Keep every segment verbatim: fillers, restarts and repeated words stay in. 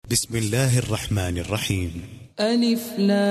بسم الله الرحمن الرحيم. ألف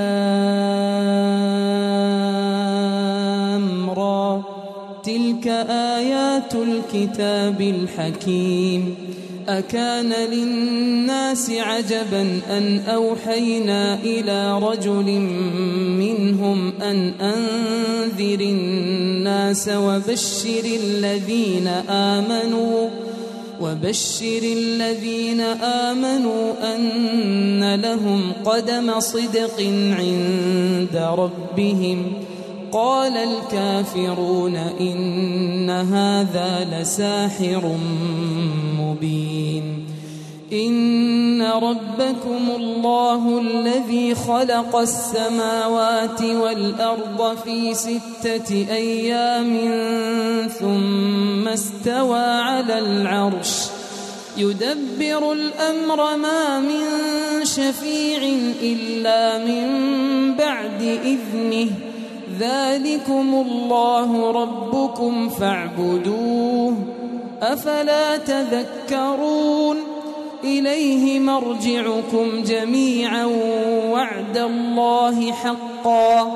لام را، تلك آيات الكتاب الحكيم. أكان للناس عجبا أن أوحينا إلى رجل منهم أن أنذر الناس وبشر الذين آمنوا وبشر الذين آمنوا أن لهم قدم صدق عند ربهم. قال الكافرون إن هذا لساحر مبين. إن ربكم الله الذي خلق السماوات والأرض في ستة أيام ثم استوى على العرش يدبر الأمر ما من شفيع إلا من بعد إذنه. ذلكم الله ربكم فاعبدوه أفلا تذكرون. إليه مرجعكم جميعا وعد الله حقا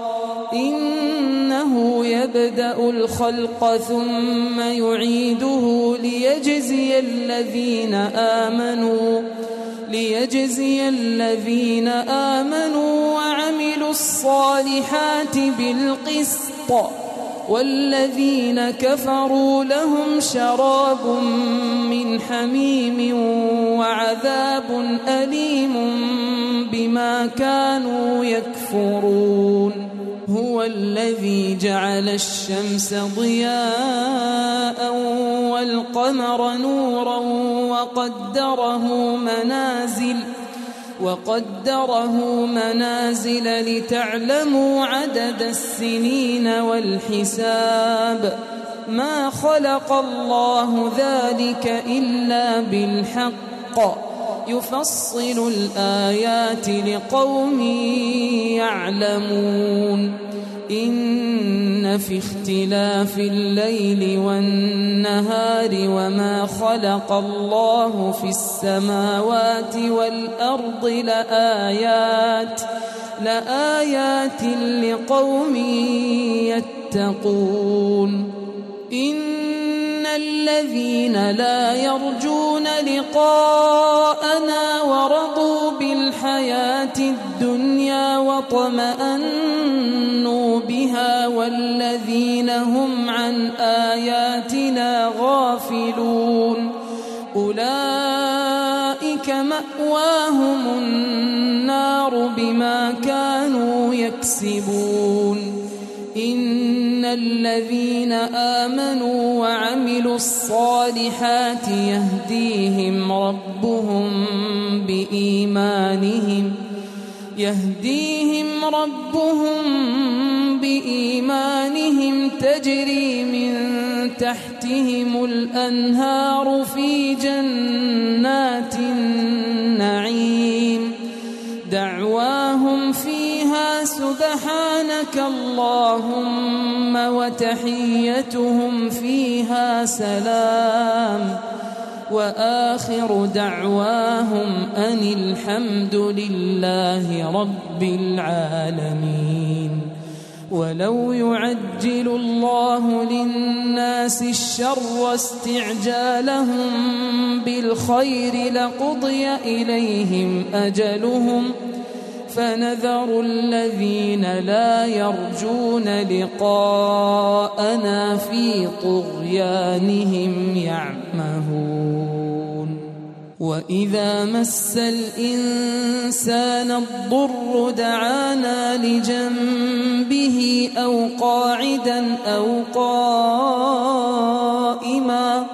إنه يبدأ الخلق ثم يعيده ليجزي الذين آمنوا ليجزي الذين آمنوا وعملوا الصالحات بالقسط والذين كفروا لهم شراب من حميم وعذاب أليم بما كانوا يكفرون. هو الذي جعل الشمس ضياء والقمر نورا وقدره منازل وقدره منازل لتعلموا عدد السنين والحساب. ما خلق الله ذلك إلا بالحق يفصل الآيات لقوم يعلمون. إن في اختلاف الليل والنهار وما خلق الله في السماوات والأرض لآيات لآيات لقوم يتقون. إن الذين لا يرجون لقاءنا ورضوا بالحياة الدنيا واطمأنوا بها والذين هم عن آياتنا غافلون أولئك مأواهم النار بما كانوا يكسبون. إن الذين آمنوا وعملوا الصالحات يهديهم ربهم بإيمانهم يهديهم ربهم بإيمانهم تجري من تحتهم الأنهار في جنات النعيم. دعواهم فيها سبحانك اللهم وتحيتهم فيها سلام وآخر دعواهم أن الحمد لله رب العالمين. ولو يعجل الله للناس الشر استعجالهم بالخير لقضي إليهم أجلهم فنذر الذين لا يرجون لقاءنا في طغيانهم يعمهون. وإذا مس الإنسان الضر دعانا لجنبه أو قاعدا أو قائما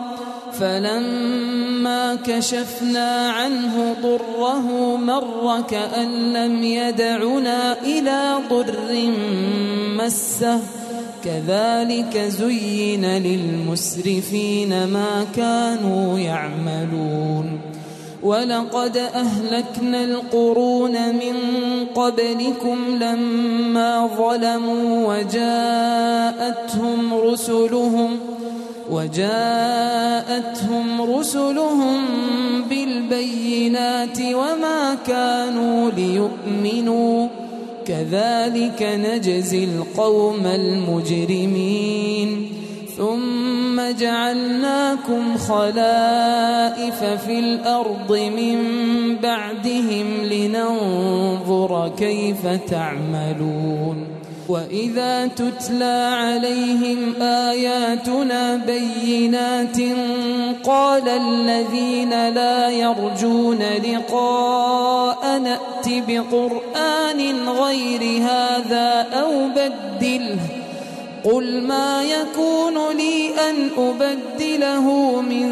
فلما كشفنا عنه ضره مر كأن لم يدعنا إلى ضر مسه كذلك زين للمسرفين ما كانوا يعملون. ولقد أهلكنا القرون من قبلكم لما ظلموا وجاءتهم رسلهم وجاءتهم رسلهم بالبينات وما كانوا ليؤمنوا كذلك نجزي القوم المجرمين ثم جعلناكم خلائف في الأرض من بعدهم لننظر كيف تعملون وإذا تتلى عليهم آياتنا بينات قال الذين لا يرجون لقاء نأت بقرآن غير هذا أو بدله قل ما يكون لي أن أبدله من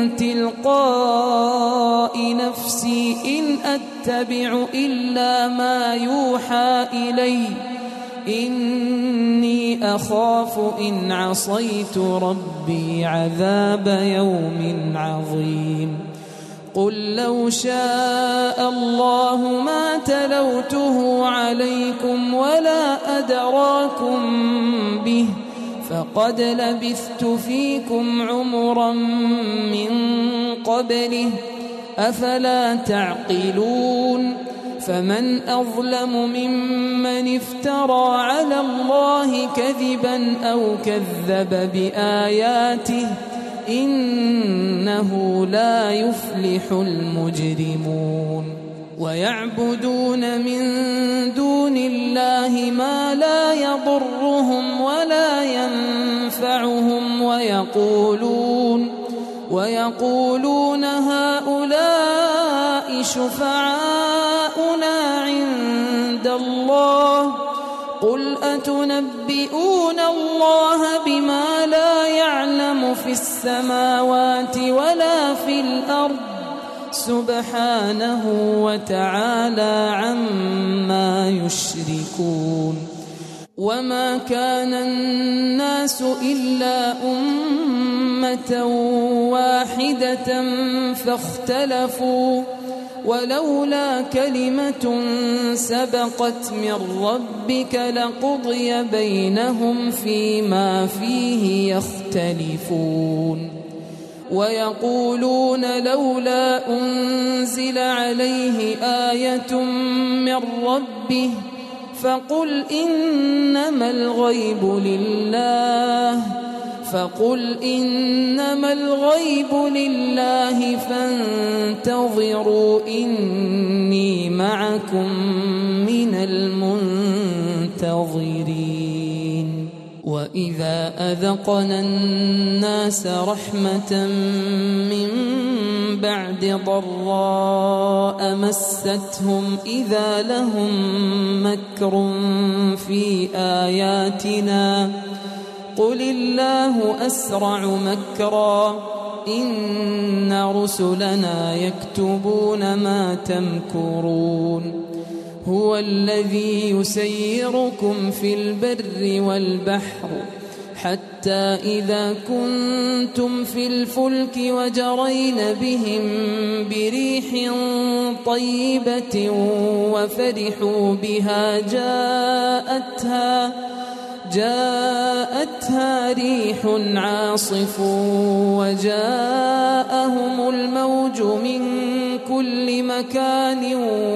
تلقاء نفسي إن أتبع إلا ما يوحى إلي إني أخاف إن عصيت ربي عذاب يوم عظيم قل لو شاء الله ما تلوته عليكم ولا أدراكم به فقد لبثت فيكم عمرا من قبله أفلا تعقلون فمن أظلم ممن افترى على الله كذبا أو كذب بآياته إنه لا يفلح المجرمون ويعبدون من دون الله ما لا يضرهم ولا ينفعهم ويقولون ويقولون هؤلاء شفعاؤنا عند الله قل أتنبئون الله بما لا يعلم في السماوات ولا في الأرض سبحانه وتعالى عما يشركون وما كان الناس إلا أمة واحدة فاختلفوا ولولا كلمة سبقت من ربك لقضي بينهم فيما فيه يختلفون ويقولون لولا أنزل عليه آية من ربه فقل إنما الغيب لله فقل إنما الغيب لله فانتظروا إني معكم من المنتظرين وإذا أذقنا الناس رحمة من بعد ضراء مستهم إذا لهم مكر في آياتنا قل الله أسرع مكرا إن رسلنا يكتبون ما تمكرون هو الذي يسيركم في البر والبحر حتى إذا كنتم في الفلك وجرين بهم بريح طيبة وفرحوا بها جاءتها جاءتها ريح عاصف وجاءهم الموج من كل مكان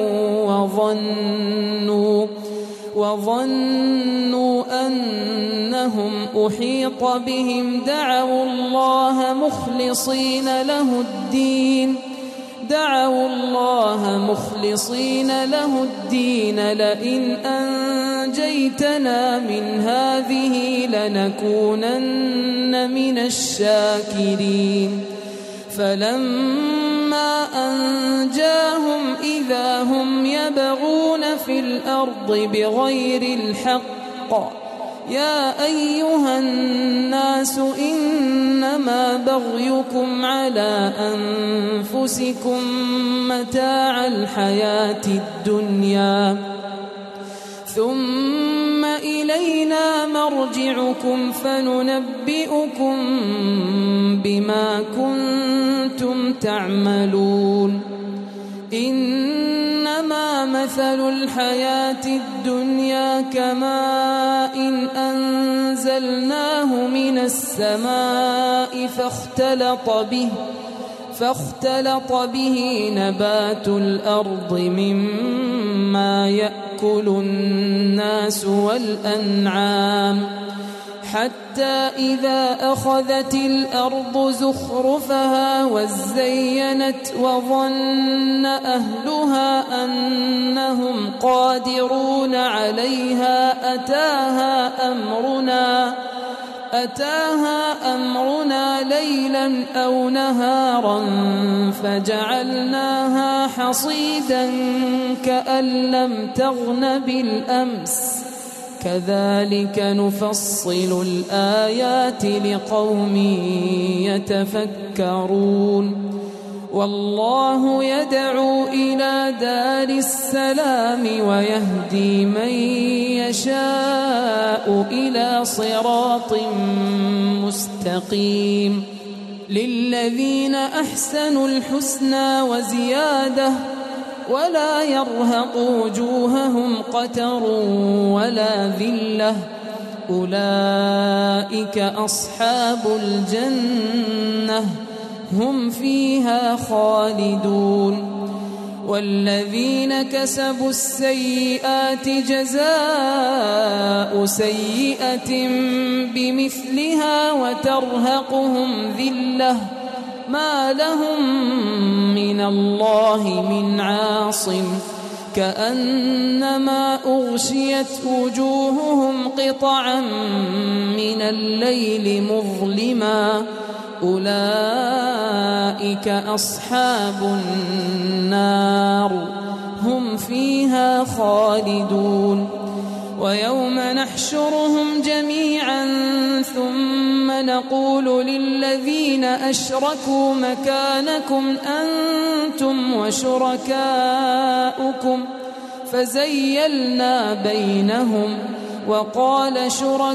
وظنوا وظنوا أنهم أحيط بهم دعوا الله مخلصين له الدين دعوا الله مخلصين له الدين لئن أنجيتنا من هذه لنكونن من الشاكرين فلما أنجاهم إذا هم يبغون في الأرض بغير الحق يا أيها الناس إنما بغيكم على أنفسكم متاع الحياة الدنيا ثم إلينا مرجعكم فننبئكم بما كنتم تعملون إنما إنما مثل الحياة الدنيا كماء إن أنزلناه من السماء فاختلط به فاختلط به نبات الأرض مما يأكل الناس والأنعام حتى إذا أخذت الأرض زخرفها وزينت وظن أهلها أنهم قادرون عليها أتاها أمرنا أتاها أمرنا ليلا أو نهارا فجعلناها حصيدا كأن لم تغن بالأمس كذلك نفصل الآيات لقوم يتفكرون والله يدعو إلى دار السلام ويهدي من يشاء إلى صراط مستقيم للذين أحسنوا الحسنى وزيادة ولا يرهق وجوههم قتر ولا ذلة أولئك أصحاب الجنة هم فيها خالدون والذين كسبوا السيئات جزاء سيئة بمثلها وترهقهم ذلة ما لهم من الله من عاصم كأنما أغشيت وجوههم قطعا من الليل مظلما أولئك أصحاب النار هم فيها خالدون ويوم نحشرهم جميعا ثم نقول للذين أشركوا مكانكم أنتم وشركاؤكم فزيلنا بينهم وقال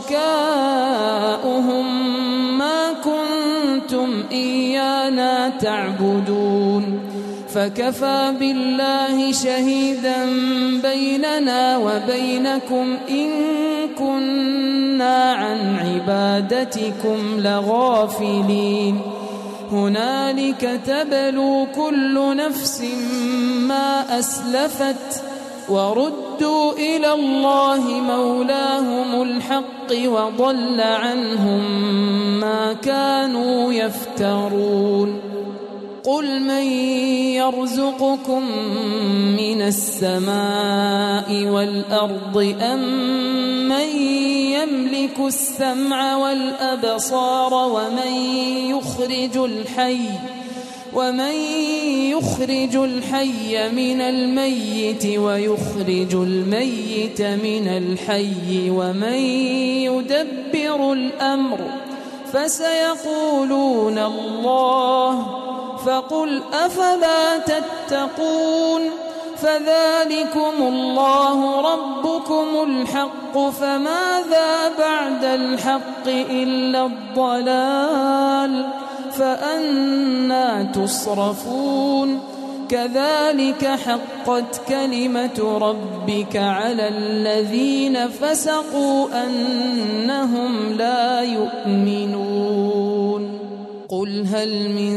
شركاؤهم ما كنتم إيانا تعبدون فكفى بالله شهيدا بيننا وبينكم إن كنا عن عبادتكم لغافلين هنالك تبلو كل نفس ما أسلفت وردوا إلى الله مولاهم الحق وضل عنهم ما كانوا يفترون قل من يرزقكم من السماء والأرض أم من يملك السمع والأبصار ومن يخرج الحي ومن يخرج الحي من الميت ويخرج الميت من الحي ومن يدبر الأمر فسيقولون الله فقل أفلا تتقون فذلكم الله ربكم الحق فماذا بعد الحق إلا الضلال فأنى تصرفون كذلك حقت كلمة ربك على الذين فسقوا أنهم لا يؤمنون قل هل من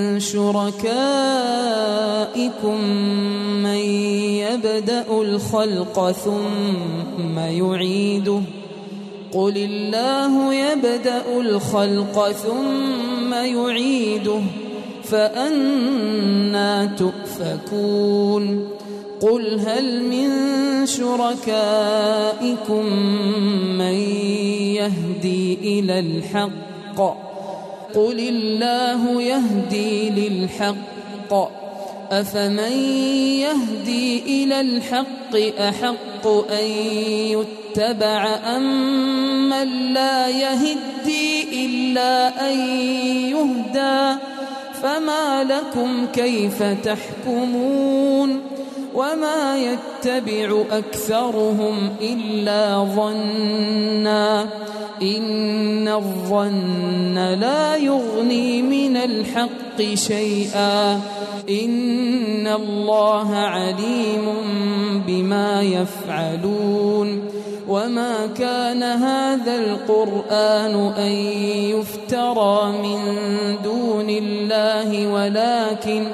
شركائكم من يبدأ الخلق ثم يعيده قل الله يبدأ الخلق ثم يعيده فأنى تؤفكون قل هل من شركائكم من يهدي إلى الحق قل الله يهدي للحق أفمن يهدي إلى الحق أحق أن يتبع أم من لا يهدي إلا أن يهدى فما لكم كيف تحكمون وما يتبع أكثرهم إلا ظنا إن الظن لا يغني من الحق شيئا إن الله عليم بما يفعلون وما كان هذا القرآن أن يفترى من دون الله ولكن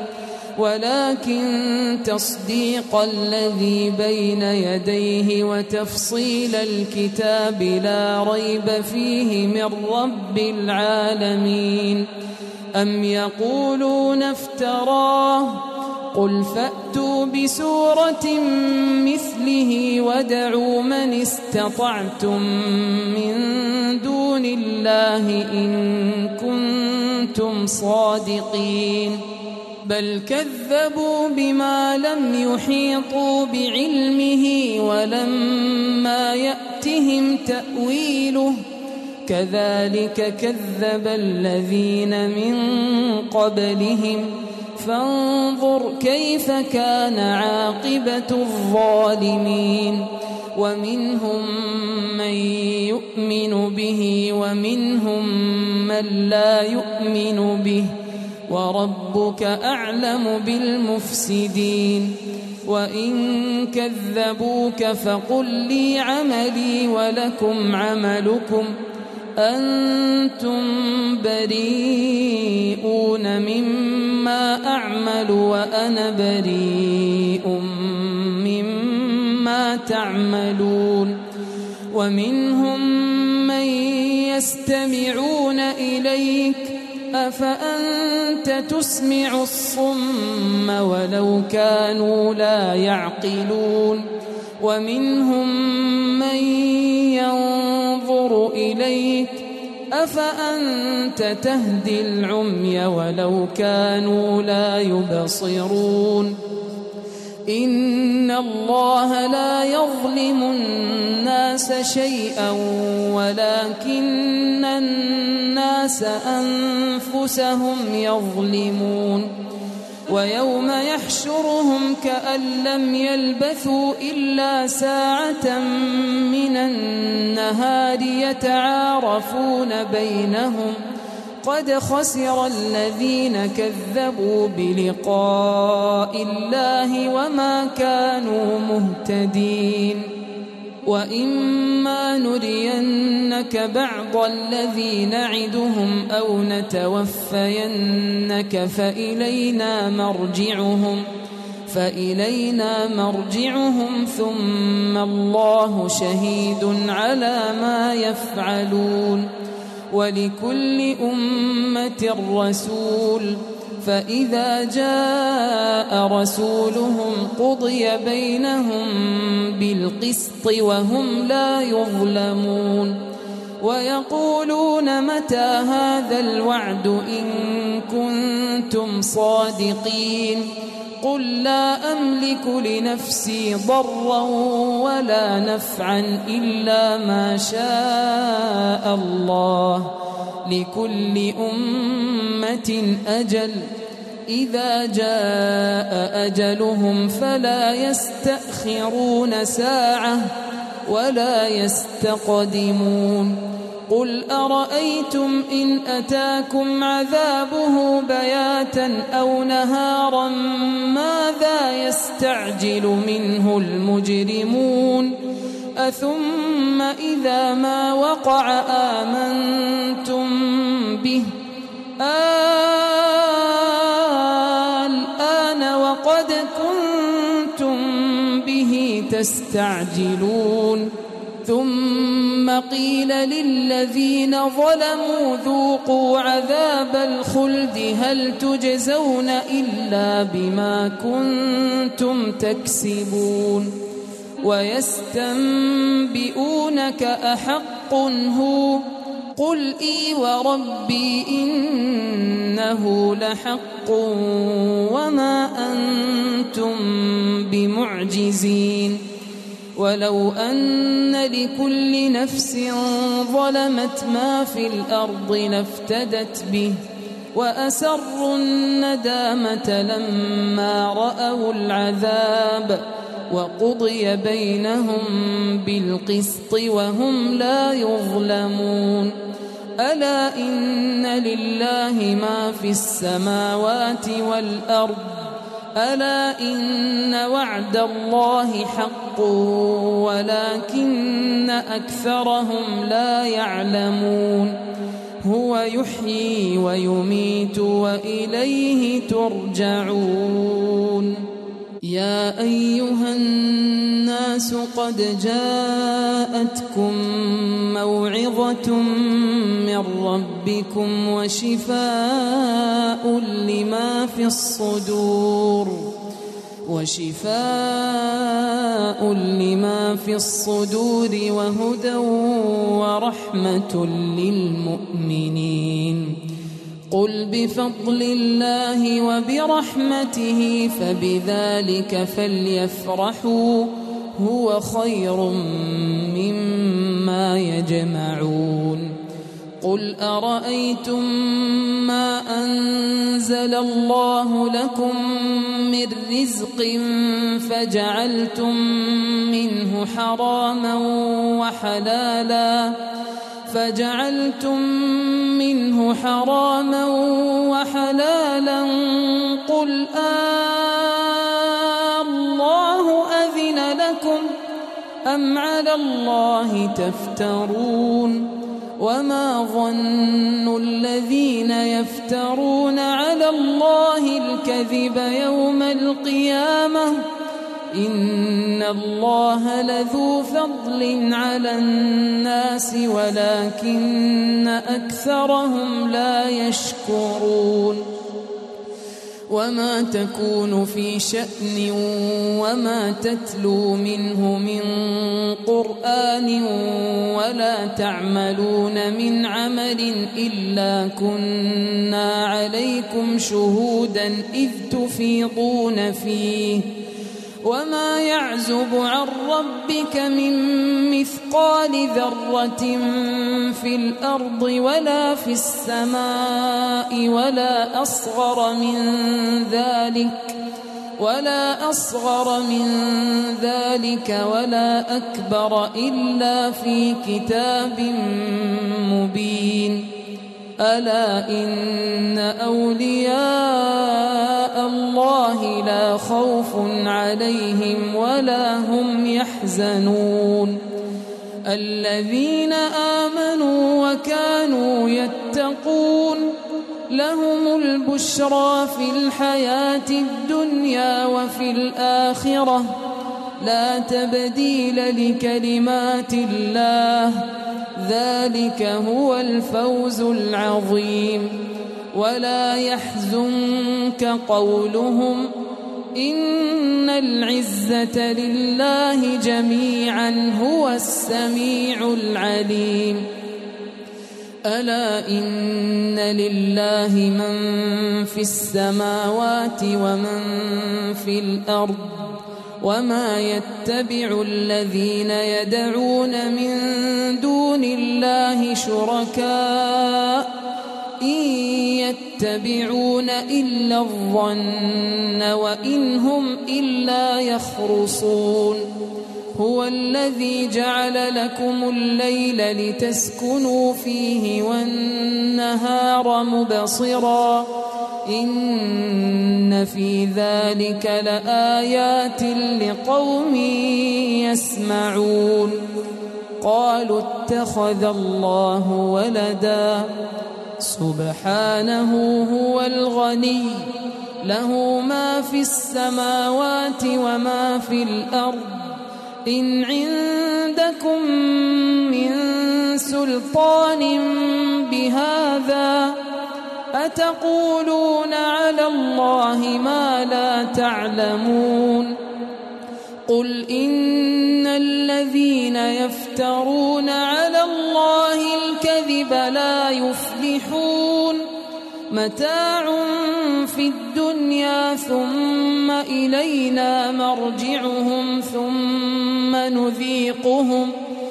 ولكن تصديق الذي بين يديه وتفصيل الكتاب لا ريب فيه من رب العالمين أم يقولون افتراه قل فأتوا بسورة مثله وادعوا من استطعتم من دون الله إن كنتم صادقين بل كذبوا بما لم يحيطوا بعلمه ولما يأتهم تأويله كذلك كذب الذين من قبلهم فانظر كيف كان عاقبة الظالمين ومنهم من يؤمن به ومنهم من لا يؤمن به وربك أعلم بالمفسدين وإن كذبوك فقل لي عملي ولكم عملكم أنتم بريئون مما أعمل وأنا بريء مما تعملون ومنهم من يستمعون إليك أفأنت تسمع الصم ولو كانوا لا يعقلون ومنهم من ينظر إليك أفأنت تهدي العمي ولو كانوا لا يبصرون إن الله لا يظلم الناس شيئا ولكن الناس أنفسهم يظلمون ويوم يحشرهم كأن لم يلبثوا إلا ساعة من النهار يتعارفون بينهم قد خسر الذين كذبوا بلقاء الله وما كانوا مهتدين وإما نرينك بعض الذي نعدهم أو نتوفينك فإلينا مرجعهم فإلينا مرجعهم ثم الله شهيد على ما يفعلون ولكل أمة رسول فإذا جاء رسولهم قضي بينهم بالقسط وهم لا يظلمون ويقولون متى هذا الوعد إن كنتم صادقين قل لا أملك لنفسي ضرا ولا نفعا إلا ما شاء الله لكل أمة أجل إذا جاء أجلهم فلا يستأخرون ساعة ولا يستقدمون قل أرأيتم إن أتاكم عذابه بياتا أو نهارا ماذا يستعجل منه المجرمون أثم إذا ما وقع آمنتم به الآن وقد كنتم به تستعجلون ثم قيل للذين ظلموا ذوقوا عذاب الخلد هل تجزون إلا بما كنتم تكسبون ويستنبئونك أحق هو قل إي وربي إنه لحق وما أنتم بمعجزين ولو أن لكل نفس ظلمت ما في الأرض لافتدت به وأسروا الندامة لما رأوا العذاب وقضي بينهم بالقسط وهم لا يظلمون ألا إن لله ما في السماوات والأرض ألا إن وعد الله حق ولكن أكثرهم لا يعلمون هو يحيي ويميت وإليه ترجعون يا أيها الناس قد جاءتكم موعظة من ربكم وشفاء لما في الصدور وشفاء لما في الصدور وهدى ورحمة للمؤمنين قل بفضل الله وبرحمته فبذلك فليفرحوا هو خير مما يجمعون قل أرأيتم ما أنزل الله لكم من رزق فجعلتم منه حراما وحلالا فجعلتم منه حراما وحلالا قل آه الله أذن لكم أم على الله تفترون وما ظن الذين يفترون على الله الكذب يوم القيامة إن الله لذو فضل على الناس ولكن أكثرهم لا يشكرون وما تكون في شأن وما تتلو منه من قرآن ولا تعملون من عمل إلا كنا عليكم شهودا إذ تفيضون فيه وما يعزب عن ربك من مثقال ذرة في الأرض ولا في السماء ولا أصغر من ذلك ولا أصغر من ذلك ولا أكبر إلا في كتاب مبين ألا إن أولياء الله لا خوف عليهم ولا هم يحزنون الذين آمنوا وكانوا يتقون لهم البشرى في الحياة الدنيا وفي الآخرة لا تبديل لكلمات الله ذلك هو الفوز العظيم ولا يحزنك قولهم إن العزة لله جميعا هو السميع العليم ألا إن لله من في السماوات ومن في الأرض وما يتبع الذين يدعون من دون الله شركاء إن يتبعون إلا الظن وإن هم إلا يخرصون هو الذي جعل لكم الليل لتسكنوا فيه والنهار مبصرا إن في ذلك لآيات لقوم يسمعون قالوا اتخذ الله ولدا سبحانه هو الغني له ما في السماوات وما في الأرض إن عندكم من سلطان بهذا أتقولون على الله ما لا تعلمون قل إن الذين يفترون على الله الكذب لا يفلحون متاع في الدنيا ثم إلينا مرجعهم ثم نذيقهم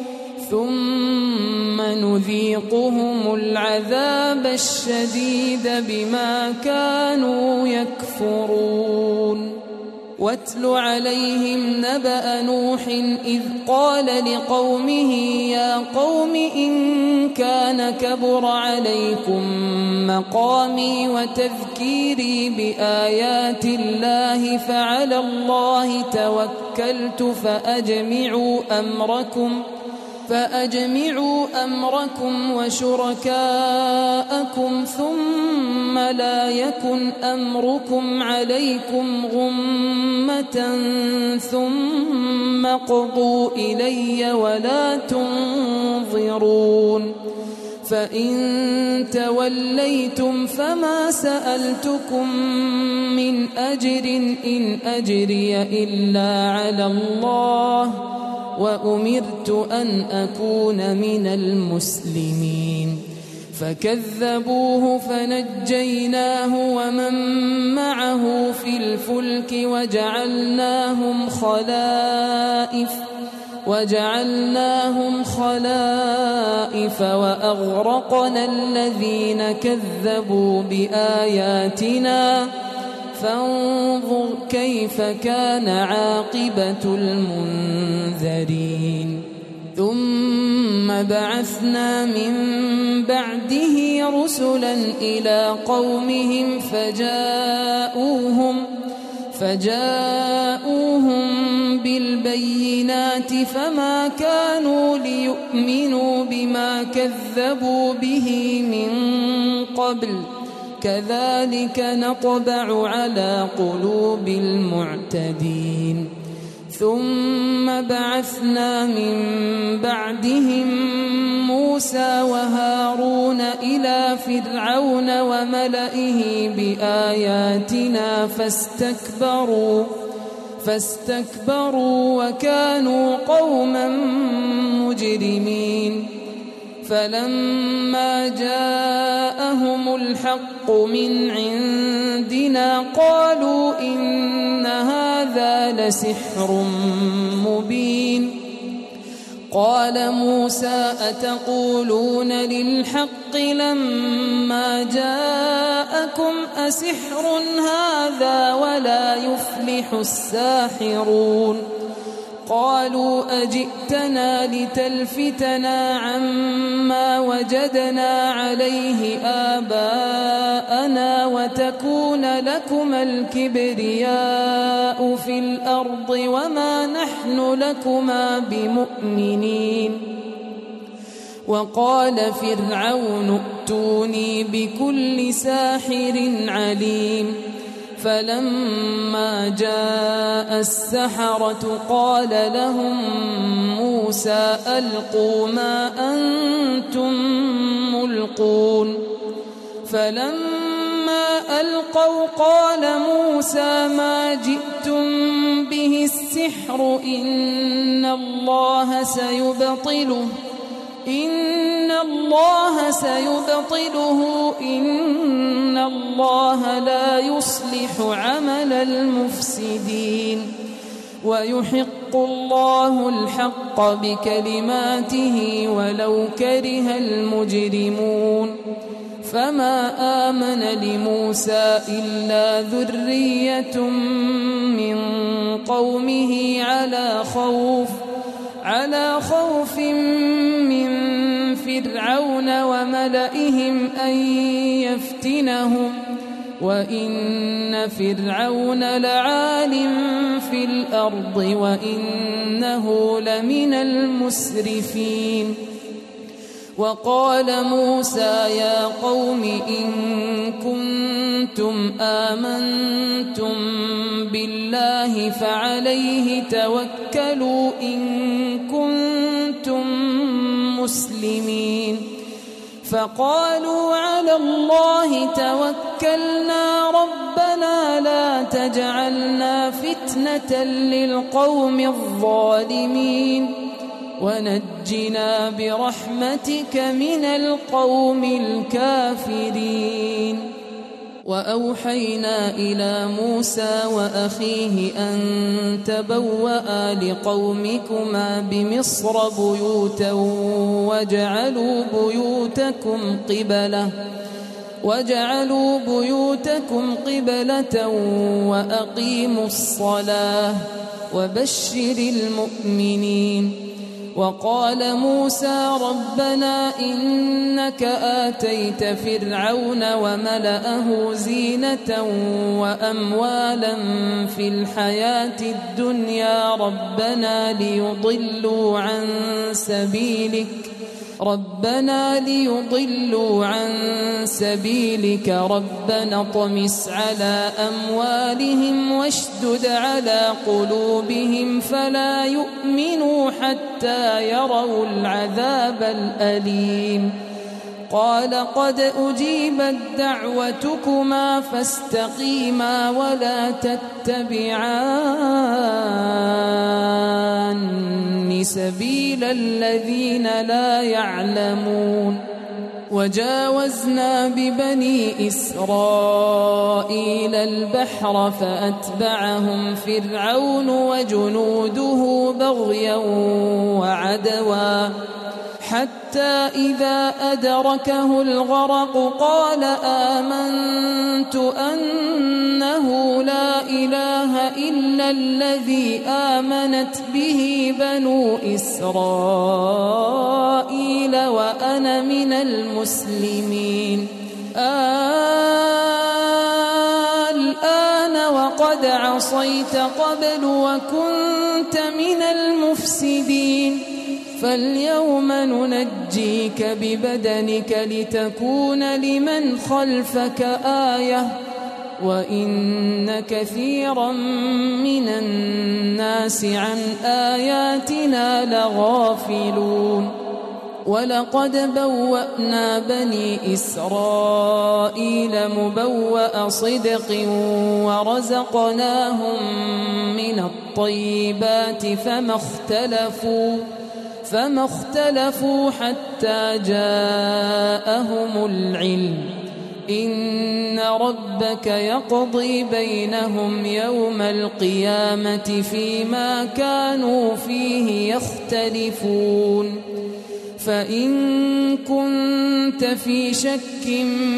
ثم نذيقهم العذاب الشديد بما كانوا يكفرون واتل عليهم نبأ نوح إذ قال لقومه يا قوم إن كان كبر عليكم مقامي وتذكيري بآيات الله فعلى الله توكلت فأجمعوا أمركم فأجمعوا أمركم وشركاءكم ثم لا يكن أمركم عليكم غمة ثم اقضوا إلي ولا تنظرون فإن توليتم فما سألتكم من أجر إن أجري إلا على الله وأمرت أن أكون من المسلمين فكذبوه فنجيناه ومن معه في الفلك وجعلناهم خلائف وجعلناهم خلائف وأغرقنا الذين كذبوا بآياتنا فانظر كيف كان عاقبة المنذرين ثم بعثنا من بعده رسلا إلى قومهم فجاءوهم فجاءوهم بالبينات فما كانوا ليؤمنوا بما كذبوا به من قبل كذلك نطبع على قلوب المعتدين ثم بعثنا من بعدهم موسى وهارون إلى فرعون وملئه بآياتنا فاستكبروا فاستكبروا وكانوا قوما مجرمين فلما جاءهم الحق من عندنا قالوا إن هذا لسحر مبين قال موسى أتقولون للحق لما جاءكم أسحر هذا ولا يفلح الساحرون قالوا أجئتنا لتلفتنا عما وجدنا عليه آباءنا وتكون لكما الكبرياء في الأرض وما نحن لكما بمؤمنين وقال فرعون ائتوني بكل ساحر عليم فلما جاء السحرة قال لهم موسى ألقوا ما أنتم ملقون فلما ألقوا قال موسى ما جئتم به السحر إن الله سيبطله إن الله سيبطله إن الله لا يصلح عمل المفسدين ويحق الله الحق بكلماته ولو كره المجرمون فما آمن لموسى إلا ذرية من قومه على خوف على خوف من فرعون وملئهم أن يفتنهم وإن فرعون لعال في الأرض وإنه لمن المسرفين وقال موسى يا قوم إن كنتم آمنتم بالله فعليه توكلوا إن كنتم مسلمين فقالوا على الله توكلنا ربنا لا تجعلنا فتنة للقوم الظالمين ونجنا برحمتك من القوم الكافرين وأوحينا إلى موسى وأخيه أن تبوأ لقومكما بمصر بيوتا وجعلوا بيوتكم قبلة وجعلوا بيوتكم قبلة وأقيموا الصلاة وبشر المؤمنين. وقال موسى ربنا إنك آتيت فرعون وملأه زينة وأموالا في الحياة الدنيا ربنا ليضلوا عن سبيلك ربنا ليضلوا عن سبيلك ربنا اطمس على أموالهم واشدد على قلوبهم فلا يؤمنوا حتى يروا العذاب الأليم. قال قد أجيبت دعوتكما فاستقيما ولا تتبعان سبيل الذين لا يعلمون. وجاوزنا ببني إسرائيل البحر فأتبعهم فرعون وجنوده بغيا وعدوا حتى إذا أدركه الغرق قال آمنت أنه لا إله إلا الذي آمنت به بنو إسرائيل وأنا من المسلمين. الآن وقد عصيت قبل وكنت من المفسدين فاليوم ننجيك ببدنك لتكون لمن خلفك آية وإن كثيرا من الناس عن آياتنا لغافلون. ولقد بوأنا بني إسرائيل مبوأ صدق ورزقناهم من الطيبات فما اختلفوا فما اختلفوا حتى جاءهم العلم إن ربك يقضي بينهم يوم القيامة فيما كانوا فيه يختلفون. فإن كنت في شك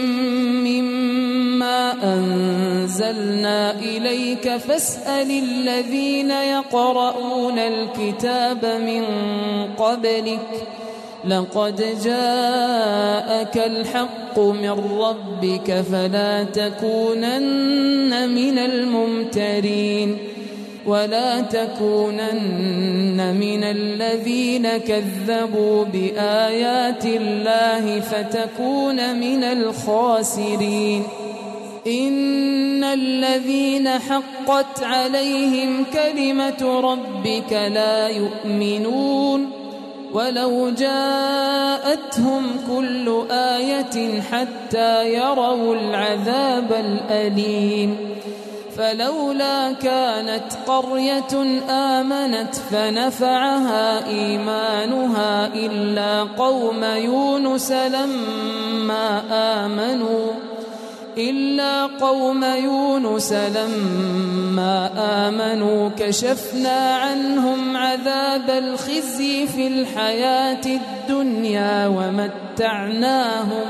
مما أنزلنا إليك فاسأل الذين يقرؤون الكتاب من قبلك لقد جاءك الحق من ربك فلا تكونن من الممترين ولا تكونن من الذين كذبوا بآيات الله فتكون من الخاسرين. إن الذين حقت عليهم كلمة ربك لا يؤمنون ولو جاءتهم كل آية حتى يروا العذاب الأليم. فلولا كانت قرية آمنت فنفعها إيمانها إلا قوم يونس لما آمنوا إلا قوم يونس لما آمنوا كشفنا عنهم عذاب الخزي في الحياة الدنيا ومتعناهم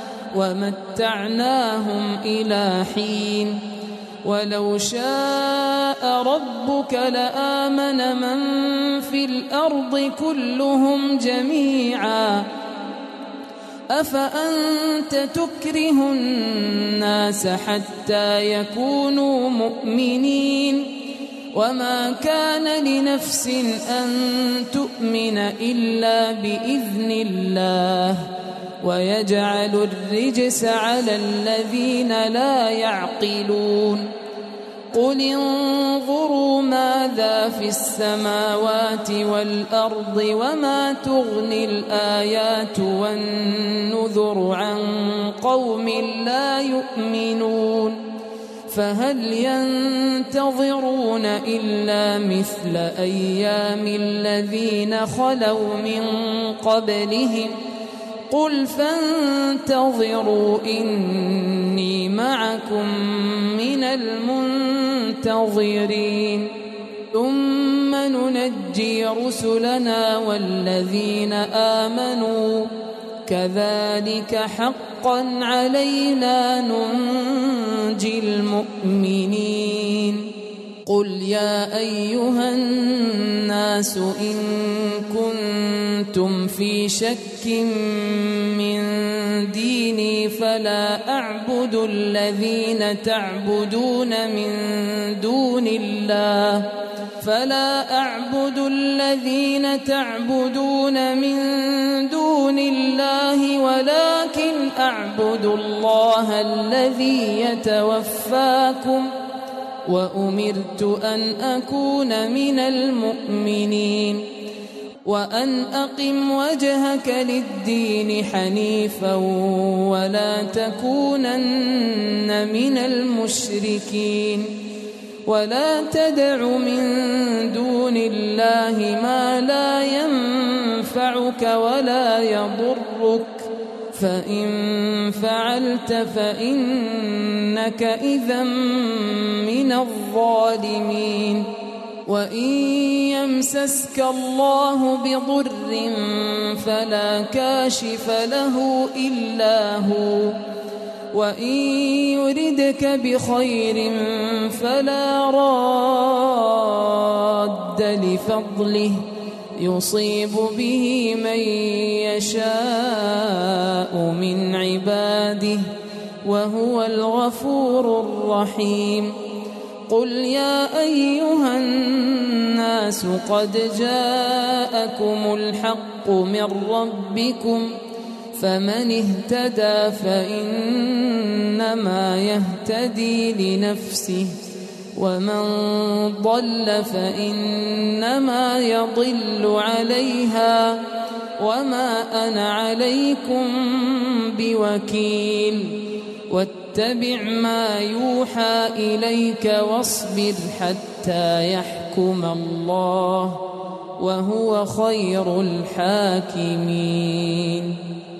ومتعناهم إلى حين. ولو شاء ربك لآمن من في الأرض كلهم جميعا أفأنت تكره الناس حتى يكونوا مؤمنين وما كان لنفس أن تؤمن إلا بإذن الله ويجعل الرجس على الذين لا يعقلون. قل انظروا ماذا في السماوات والأرض وما تغني الآيات والنذر عن قوم لا يؤمنون فهل ينتظرون إلا مثل أيام الذين خلوا من قبلهم قل فانتظروا إني معكم من المنتظرين ثم ننجي رسلنا والذين آمنوا كذلك حقا علينا ننجي المؤمنين قل يا أيها الناس إن كنتم في شك من ديني فلا أعبد الذين تعبدون من دون الله فلا أعبد الذين تعبدون من دون الله ولكن أعبد الله الذي يتوفاكم وأمرت أن أكون من المؤمنين وأن أقم وجهك للدين حنيفا ولا تكونن من المشركين ولا تدع من دون الله ما لا ينفعك ولا يضرك فإن فعلت فإنك إذا من الظالمين وإن يمسسك الله بضر فلا كاشف له إلا هو وإن يردك بخير فلا راد لفضله يصيب به من يشاء من عباده وهو الغفور الرحيم قل يا أيها الناس قد جاءكم الحق من ربكم فمن اهتدى فإنما يهتدي لنفسه ومن ضل فإنما يضل عليها وما أنا عليكم بوكيل واتبع ما يوحى إليك واصبر حتى يحكم الله وهو خير الحاكمين.